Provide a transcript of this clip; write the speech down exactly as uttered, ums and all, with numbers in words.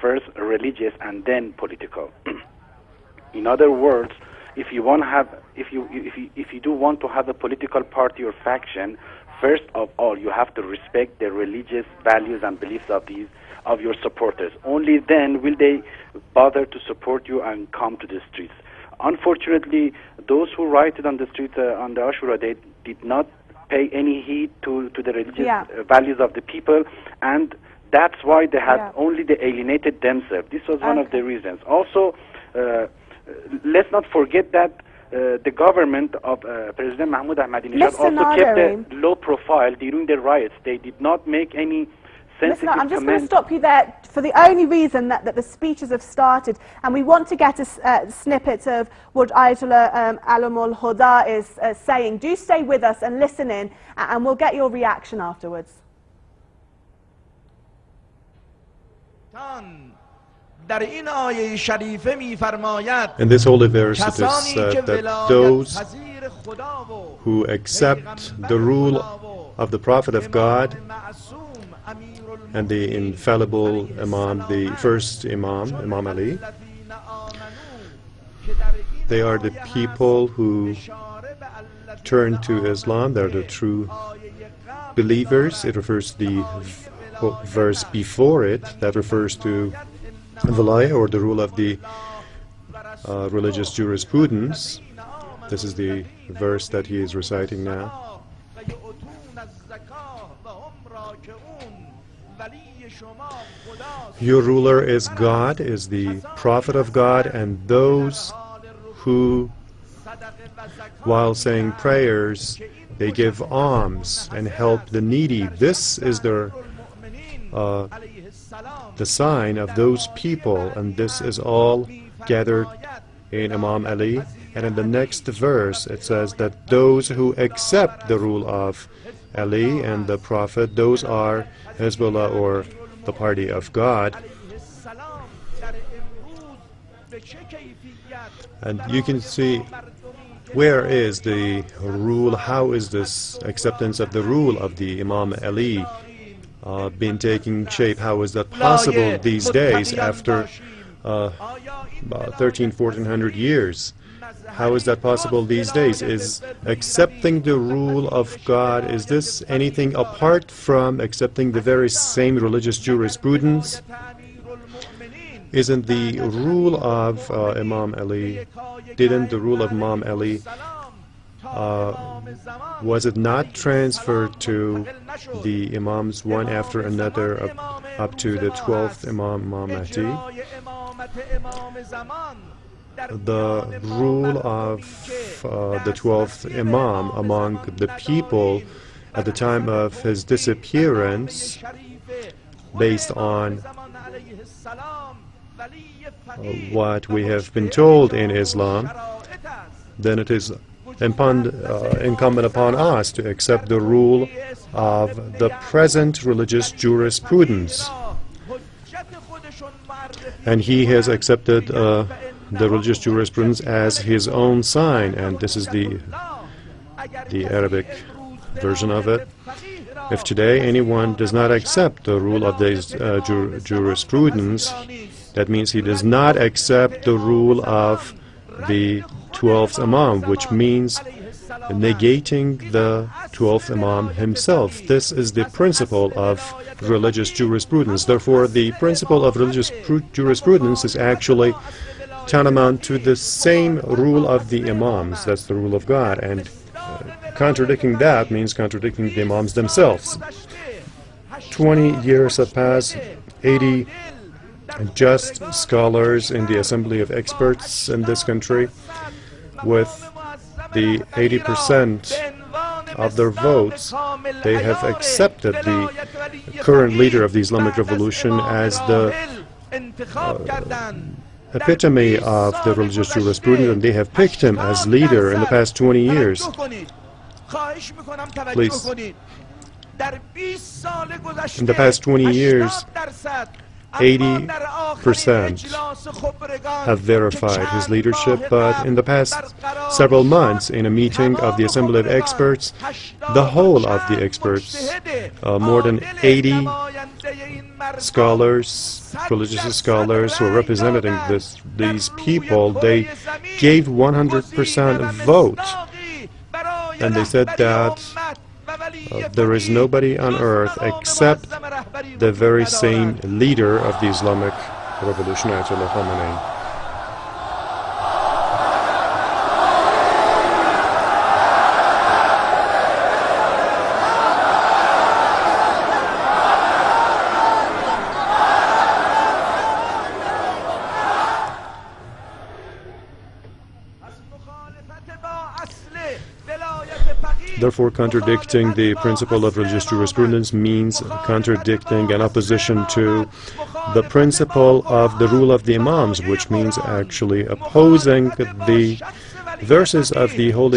first religious and then political. In other words, if you want to have, if you if you if you do want to have a political party or faction, first of all you have to respect the religious values and beliefs of these of your supporters. Only then will they bother to support you and come to the streets. Unfortunately, those who rioted on the streets uh, on the Ashura Day did not pay any heed to to the religious yeah. uh, values of the people, and that's why they had yeah. only they alienated themselves. This was one okay. of the reasons. Also, uh, let's not forget that uh, the government of uh, President Mahmoud Ahmadinejad also kept a low profile during the riots. They did not make any sensitive Listen, I'm just going to comments. stop you there for the only reason that, that the speeches have started, and we want to get a uh, snippet of what Ayatollah um, Alamul Huda is uh, saying. Do stay with us and listen in, and we'll get your reaction afterwards. In this holy verse it is said that those who accept the rule of the Prophet of God and the infallible Imam, the first Imam, Imam Ali, they are the people who turn to Islam. They are the true believers. It refers to the verse before it that refers to Valaya, or the rule of the uh, religious jurisprudence. This is the verse that he is reciting now. Your ruler is God, is the Prophet of God, and those who, while saying prayers, they give alms and help the needy. This is their uh, the sign of those people, and this is all gathered in Imam Ali. And in the next verse it says that those who accept the rule of Ali and the Prophet, those are Hezbollah, or the party of God. And you can see where is the rule, how is this acceptance of the rule of the Imam Ali uh, been taking shape? How is that possible these days after uh, about thirteen, fourteen hundred years? How is that possible these days? Is accepting the rule of God, is this anything apart from accepting the very same religious jurisprudence? Isn't the rule of uh, Imam Ali, didn't the rule of Imam Ali, uh, was it not transferred to the Imams one after another up, up to the twelfth Imam, Imam Mahdi? The rule of uh, the twelfth Imam among the people at the time of his disappearance, based on uh, what we have been told in Islam, then it is upon, uh, incumbent upon us to accept the rule of the present religious jurisprudence. And he has accepted uh, the religious jurisprudence as his own sign, and this is the the Arabic version of it. If today anyone does not accept the rule of this uh, jur jurisprudence, that means he does not accept the rule of the twelfth Imam, which means negating the twelfth Imam himself. This is the principle of religious jurisprudence. Therefore, the principle of religious jurisprudence is actually tantamount to the same rule of the Imams. That's the rule of God, and uh, contradicting that means contradicting the Imams themselves. Twenty years have passed, eighty just scholars in the Assembly of Experts in this country, with the eighty percent of their votes, they have accepted the current leader of the Islamic Revolution as the uh, epitome of the religious jurisprudence, and they have picked him as leader in the past twenty years. Please. In the past twenty years, eighty percent have verified his leadership, but in the past several months, in a meeting of the Assembly of Experts, the whole of the experts, uh, more than eighty scholars, religious scholars who are representing this, these people, they gave one hundred percent vote. And they said that uh, there is nobody on earth except the very same leader of the Islamic Revolution, Ayatollah Khamenei. Therefore, contradicting the principle of religious jurisprudence means contradicting and opposition to the principle of the rule of the Imams, which means actually opposing the verses of the Holy